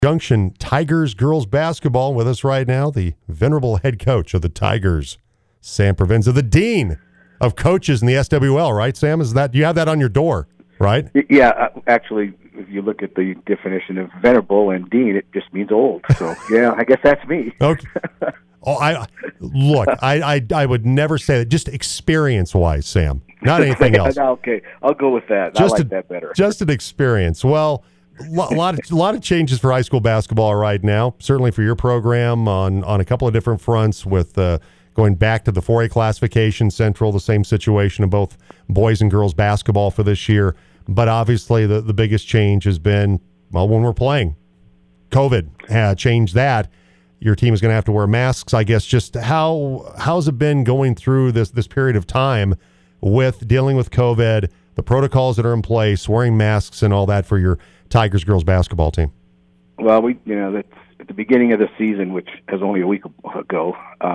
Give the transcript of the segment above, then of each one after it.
Junction Tigers girls basketball with us right now, the venerable head coach of the Tigers, Sam Provenza, the dean of coaches in the SWL, right, Sam? You have that on your door, right? Yeah, actually, if you look at the definition of venerable and dean, it just means old. So, yeah, I guess that's me. Okay. Oh, I would never say that. Just experience-wise, Sam, not anything else. Okay, I'll go with that. I like that better. Just an experience. Well, a lot of changes for high school basketball right now. Certainly for your program on a couple of different fronts with going back to the 4A classification central, the same situation of both boys and girls basketball for this year. But obviously the biggest change has been, well, when we're playing. COVID changed that. Your team is going to have to wear masks. I guess just how's it been going through this period of time with dealing with COVID, the protocols that are in place, wearing masks and all that for your Tigers girls basketball team? Well, that's at the beginning of the season, which was only a week ago.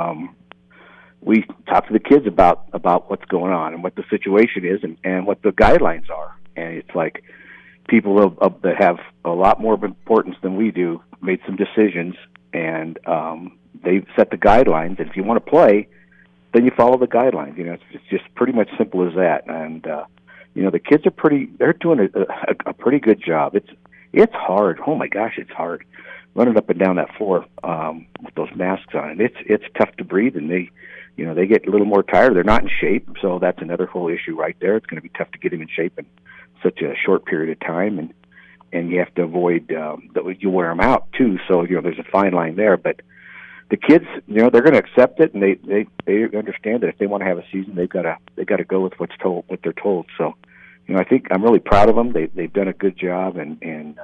We talked to the kids about what's going on and what the situation is and what the guidelines are. And it's like people that have a lot more importance than we do made some decisions, and they set the guidelines. And if you want to play, then you follow the guidelines. It's just pretty much simple as that. And the kids they're doing a pretty good job. It's hard. Oh my gosh, it's hard running up and down that floor with those masks on. It's tough to breathe, and they get a little more tired. They're not in shape, so that's another whole issue right there. It's going to be tough to get them in shape in such a short period of time, and you have to avoid that you wear them out too. So there's a fine line there, but the kids, they're going to accept it, and they understand that if they want to have a season, they've got to go with what they're told. So, I think I'm really proud of them. They've done a good job, and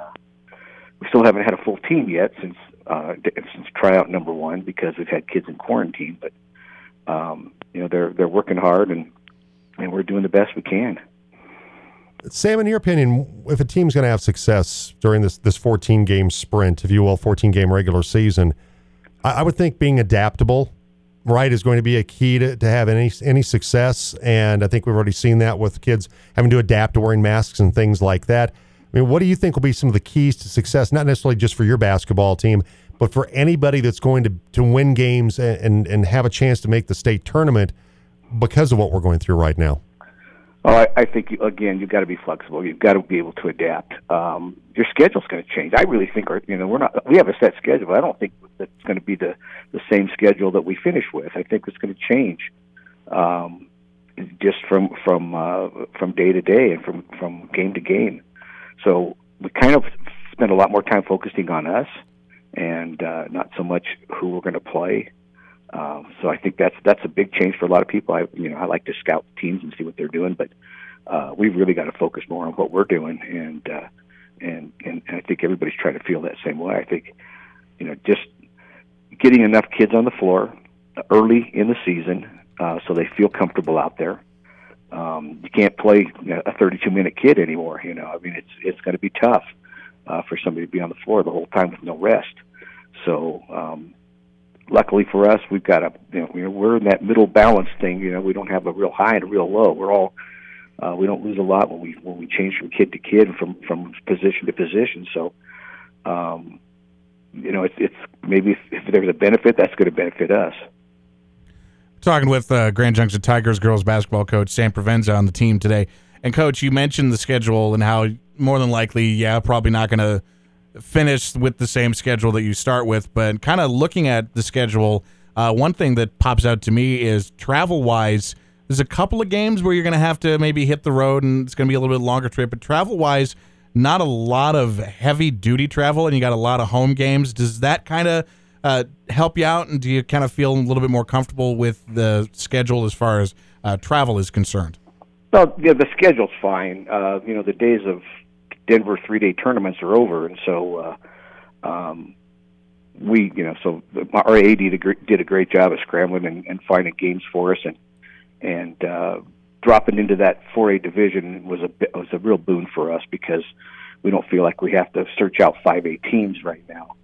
we still haven't had a full team yet since tryout number 1 because we've had kids in quarantine. But they're working hard, and we're doing the best we can. Sam, in your opinion, if a team's going to have success during this 14-game sprint, if you will, 14-game regular season, I would think being adaptable, right, is going to be a key to have any success. And I think we've already seen that with kids having to adapt to wearing masks and things like that. I mean, what do you think will be some of the keys to success, not necessarily just for your basketball team, but for anybody that's going to win games and have a chance to make the state tournament because of what we're going through right now? Well, I think, again, you've got to be flexible. You've got to be able to adapt. Your schedule's going to change. I really think we have a set schedule, but I don't think that it's going to be the same schedule that we finish with. I think it's going to change just from day to day and from game to game. So we kind of spend a lot more time focusing on us and not so much who we're going to play. So I think that's a big change for a lot of people. I like to scout teams and see what they're doing, but we've really got to focus more on what we're doing, and I think everybody's trying to feel that same way. I think just getting enough kids on the floor early in the season so they feel comfortable out there. You can't play a 32-minute kid anymore. I mean, it's going to be tough for somebody to be on the floor the whole time with no rest. So. Luckily for us, we've got we're in that middle balance thing. We don't have a real high and a real low. We're all we don't lose a lot when we change from kid to kid, from position to position. So, it's maybe if there's a benefit, that's going to benefit us. Talking with Grand Junction Tigers girls basketball coach Sam Provenza on the team today. And Coach, you mentioned the schedule and how more than likely, probably not going to finish with the same schedule that you start with, but kind of looking at the schedule, one thing that pops out to me is travel-wise, there's a couple of games where you're going to have to maybe hit the road and it's going to be a little bit longer trip, but travel-wise, not a lot of heavy-duty travel, and you got a lot of home games. Does that kind of help you out, and do you kind of feel a little bit more comfortable with the schedule as far as travel is concerned? Well, yeah, the schedule's fine. The days of Denver 3-day tournaments are over, and so our AD did a great job of scrambling and finding games for us, and dropping into that 4A division was a real boon for us because we don't feel like we have to search out 5A teams right now,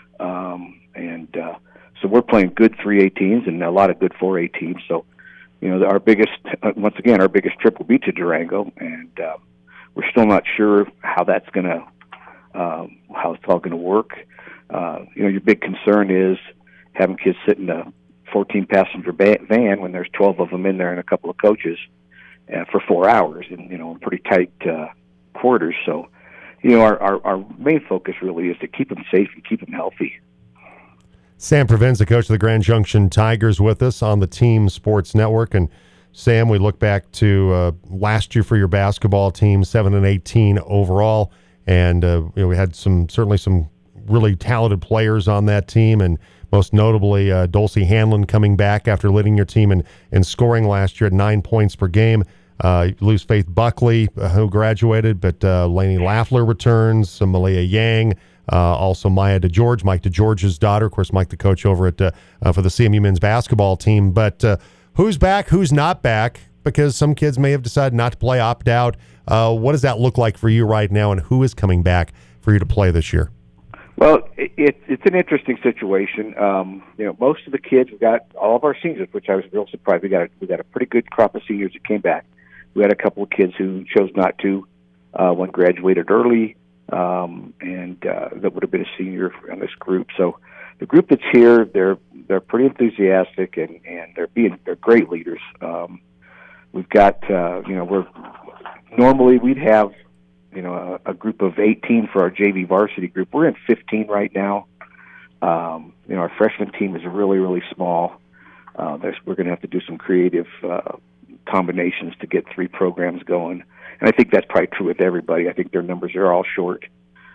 so we're playing good 3A teams and a lot of good 4A teams. So our biggest trip will be to Durango, and we're still not sure how that's going to how it's all going to work. Your big concern is having kids sit in a 14-passenger van when there's 12 of them in there and a couple of coaches for 4 hours in pretty tight quarters. So, our main focus really is to keep them safe and keep them healthy. Sam Provenza, coach of the Grand Junction Tigers, with us on the Team Sports Network. And Sam, we look back to last year for your basketball team, 7-18 overall, and we had certainly some really talented players on that team, and most notably Dulcie Hanlon coming back after leading your team in scoring last year at 9 points per game. You lose Faith Buckley, who graduated, but Lainey Laffler returns, Malia Yang. Also Maya DeGeorge, Mike DeGeorge's daughter. Of course, Mike, the coach over at for the CMU men's basketball team. But who's back, who's not back? Because some kids may have decided not to play, opt out. What does that look like for you right now, and who is coming back for you to play this year? Well, it's an interesting situation. Most of the kids, we got all of our seniors, which I was real surprised. We got a pretty good crop of seniors that came back. We had a couple of kids who chose not to. One graduated early. And that would have been a senior in this group. So the group that's here, they're pretty enthusiastic and they're great leaders. We've got normally we'd have a group of 18 for our JV varsity group. We're in 15 right now. Our freshman team is really, really small. We're going to have to do some creative combinations to get 3 programs going. And I think that's probably true with everybody. I think their numbers are all short.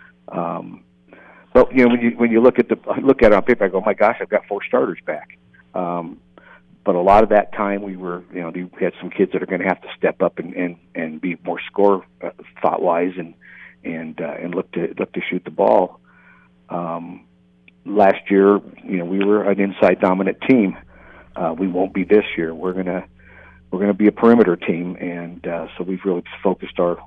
But when you look at it on paper, I go, oh my gosh, I've got 4 starters back. But a lot of that time we had some kids that are going to have to step up and be more score thought wise and look to shoot the ball. Last year, we were an inside dominant team. We won't be this year. We're going to be a perimeter team, and so we've really focused all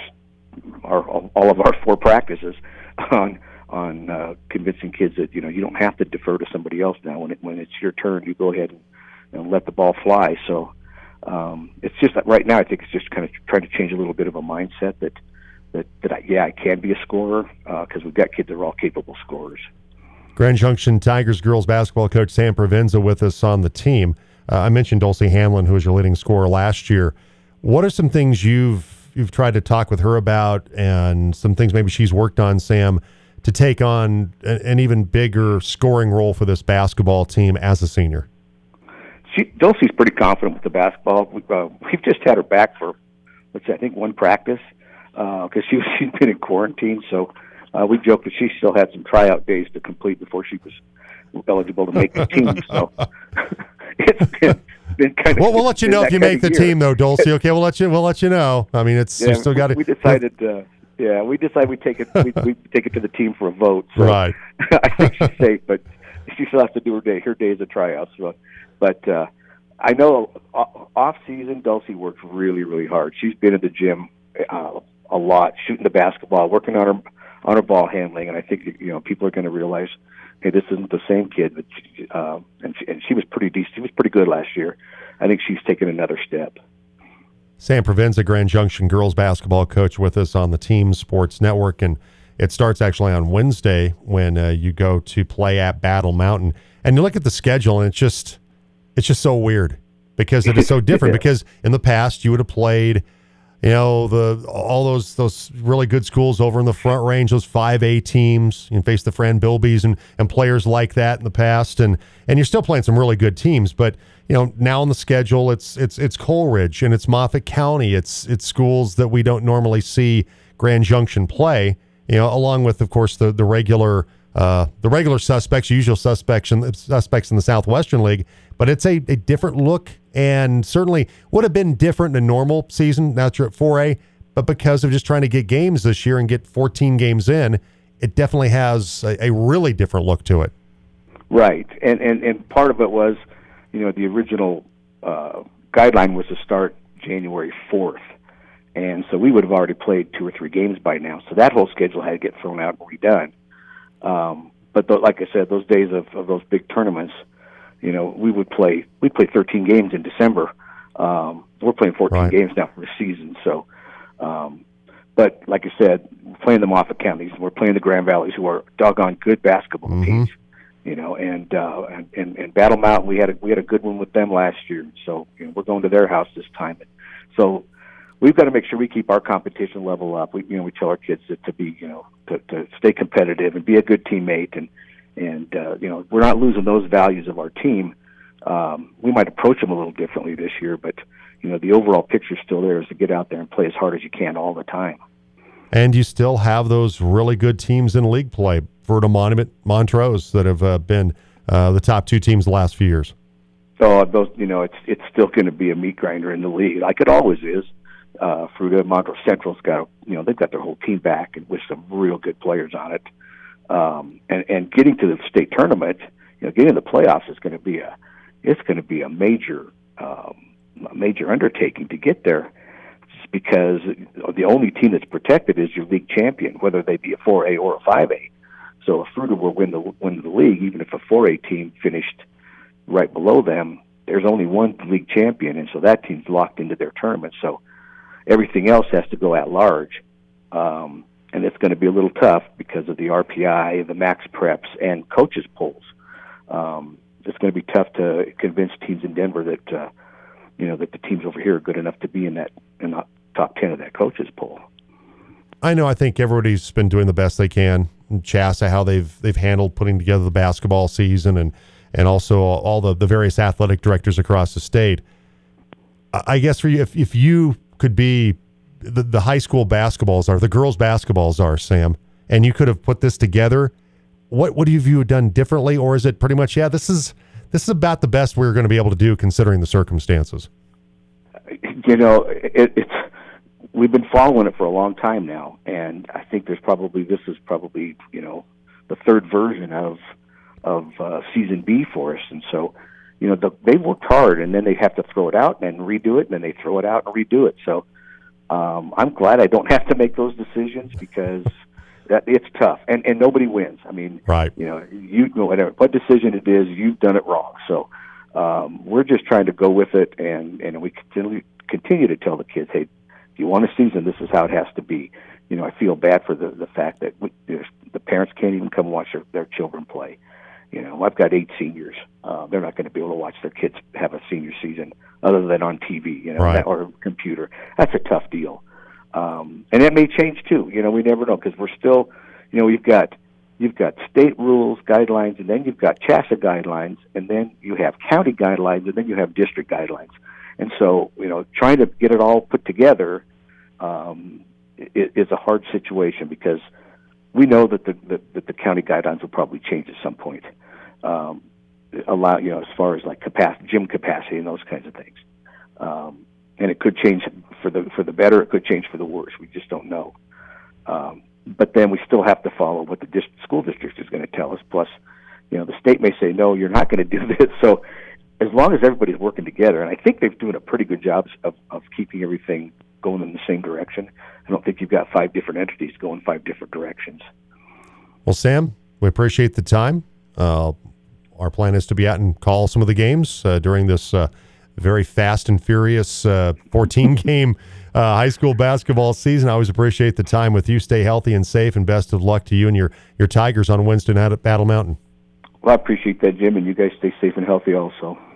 of our 4 practices on convincing kids that you don't have to defer to somebody else now. When it's your turn, you go ahead and let the ball fly. So it's just that right now, I think it's just kind of trying to change a little bit of a mindset that I can be a scorer because we've got kids that are all capable scorers. Grand Junction Tigers girls basketball coach Sam Provenza with us on the team. I mentioned Dulcie Hanlon, who was your leading scorer last year. What are some things you've tried to talk with her about, and some things maybe she's worked on, Sam, to take on an even bigger scoring role for this basketball team as a senior? Dulcie's pretty confident with the basketball. We've just had her back for, I think 1 practice because she's been in quarantine. So we joked that she still had some tryout days to complete before she was eligible to make the team. So it's been kind of. Well, we'll let you know if you make the team, though, Dulcie. Okay, we'll let you know. I mean, you still got to. We decided. We decided we take it to the team for a vote. So right. I think she's safe, but she still has to do her days of tryouts. But I know off season, Dulcie works really, really hard. She's been at the gym a lot, shooting the basketball, working on her ball handling, and I think people are going to realize, hey, this isn't the same kid. But she was pretty decent. She was pretty good last year. I think she's taken another step. Sam Provenza, Grand Junction girls basketball coach, with us on the Team Sports Network, and it starts actually on Wednesday when you go to play at Battle Mountain. And you look at the schedule, and it's just so weird because it is so different. Because in the past, you would have played, all those really good schools over in the Front Range, those 5A teams. You face the Fran Bilbies and players like that in the past, and you're still playing some really good teams. But now on the schedule, it's Coleridge and it's Moffat County. It's schools that we don't normally see Grand Junction play. Along with, of course, the regular suspects, usual suspects in the Southwestern League. But it's a different look, and certainly would have been different in a normal season. Now you're at 4A, but because of just trying to get games this year and get 14 games in, it definitely has a really different look to it. Right, and part of it was, the original guideline was to start January 4th. And so we would have already played 2 or 3 games by now. So that whole schedule had to get thrown out and redone. But like I said, those days of those big tournaments, we'd play 13 games in December. We're playing 14 games now for the season. So, But like I said, we're playing them off of counties. We're playing the Grand Valleys, who are doggone good basketball teams. You know, and Battle Mountain, we had a good one with them last year. So we're going to their house this time. So we've got to make sure we keep our competition level up. We tell our kids to be to stay competitive and be a good teammate, and we're not losing those values of our team. We might approach them a little differently this year, but the overall picture still there is to get out there and play as hard as you can all the time. And you still have those really good teams in league play. Verta Monument, Montrose, that have been the top two teams the last few years. Oh, those, it's still going to be a meat grinder in the league, like it always is. Fruita, Montrose Central's got, they've got their whole team back and with some real good players on it. And getting to the state tournament, getting to the playoffs is going to be a major undertaking to get there. Because the only team that's protected is your league champion, whether they be a 4A or a 5A. So if Fruita will win the league, even if a 4A team finished right below them, there's only one league champion, and so that team's locked into their tournament. So everything else has to go at large, and it's going to be a little tough because of the RPI, the max preps, and coaches polls. It's going to be tough to convince teams in Denver that that the teams over here are good enough to be in the top 10 of that coaches poll. I think everybody's been doing the best they can. Chassa, how they've handled putting together the basketball season, and also all the various athletic directors across the state. I guess for you, if you could be the high school basketball czar, the girls basketball czar, Sam, and you could have put this together, what have you done differently, or is it pretty much this is about the best we're going to be able to do considering the circumstances? We've been following it for a long time now, and I think this is probably the third version of season B for us. And so, they worked hard, and then they have to throw it out and redo it, and then they throw it out and redo it. So I'm glad I don't have to make those decisions because it's tough, and nobody wins. I mean, right? Whatever what decision it is, you've done it wrong. So we're just trying to go with it, and we continue to tell the kids, hey, if you want a season, this is how it has to be. I feel bad for the fact that the parents can't even come watch their children play. I've got 8 seniors. They're not going to be able to watch their kids have a senior season other than on TV, right. Or computer. That's a tough deal. And that may change too. We never know because we're still, you've got state rules, guidelines, and then you've got Chassa guidelines, and then you have county guidelines, and then you have district guidelines. And so, trying to get it all put together is a hard situation because we know that the county guidelines will probably change at some point. As far as like gym capacity and those kinds of things. And it could change for the better. It could change for the worse. We just don't know. But then we still have to follow what the school district is going to tell us. Plus, the state may say, no, you're not going to do this. So as long as everybody's working together, and I think they're doing a pretty good job of keeping everything going in the same direction. I don't think you've got 5 different entities going 5 different directions. Well, Sam, we appreciate the time. Our plan is to be out and call some of the games during this very fast and furious 14-game high school basketball season. I always appreciate the time with you. Stay healthy and safe, and best of luck to you and your Tigers on Wednesday night at Battle Mountain. Well, I appreciate that, Jim, and you guys stay safe and healthy also.